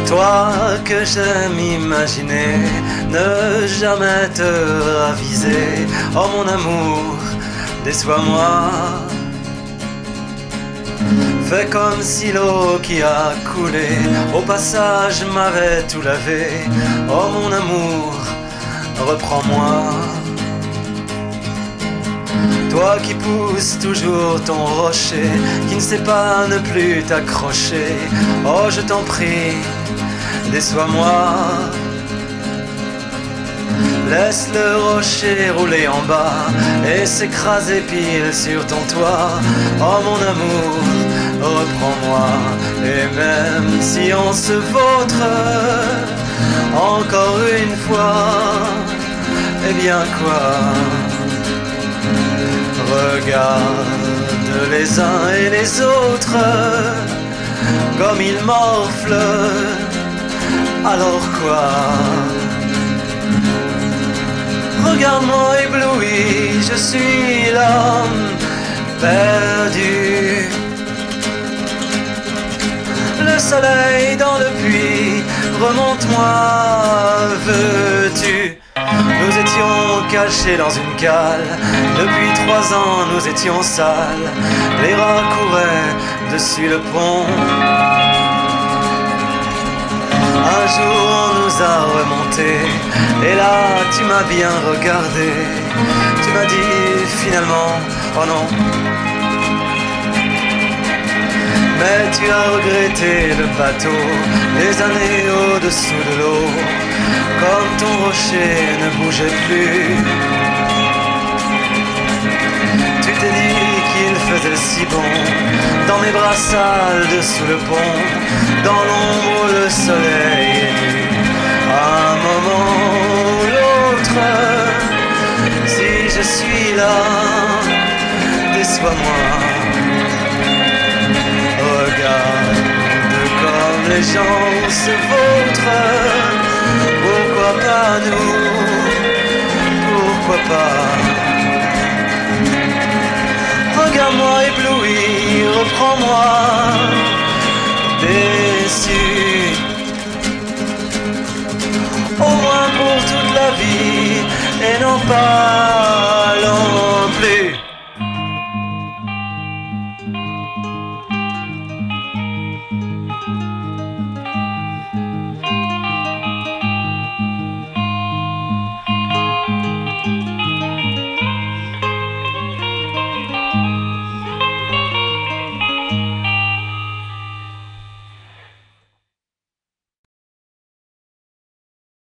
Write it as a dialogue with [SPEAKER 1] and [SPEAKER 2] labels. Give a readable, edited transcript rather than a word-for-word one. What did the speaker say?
[SPEAKER 1] Toi que j'aime imaginer, ne jamais te raviser. Oh mon amour, déçois-moi. Fais comme si l'eau qui a coulé au passage m'avait tout lavé. Oh mon amour, reprends-moi. Toi qui pousses toujours ton rocher, qui ne sait pas ne plus t'accrocher. Oh je t'en prie, déçois-moi. Laisse le rocher rouler en bas et s'écraser pile sur ton toit. Oh mon amour, reprends-moi. Et même si on se vautre encore une fois, eh bien quoi? Regarde les uns et les autres comme ils morflent. Alors quoi? Regarde-moi ébloui, je suis l'homme perdu. Le soleil dans le puits, remonte-moi, veux-tu? Nous étions cachés dans une cale, depuis 3 ans nous étions sales. Les rats couraient dessus le pont. Un jour on nous a remontés, et là tu m'as bien regardé. Tu m'as dit finalement, oh non. Mais tu as regretté le bateau, les années au-dessous de l'eau, comme ton rocher ne bougeait plus. Tu t'es dit qu'il faisait si bon, dans mes bras sales dessous le pont, dans l'ombre où le soleil est nu. À un moment ou l'autre, si je suis là, déçois-moi. Regarde comme les gens se vautrent. Pourquoi pas nous? Pourquoi pas? Regarde-moi ébloui, reprends-moi, déçu. Au moins pour toute la vie, et non pas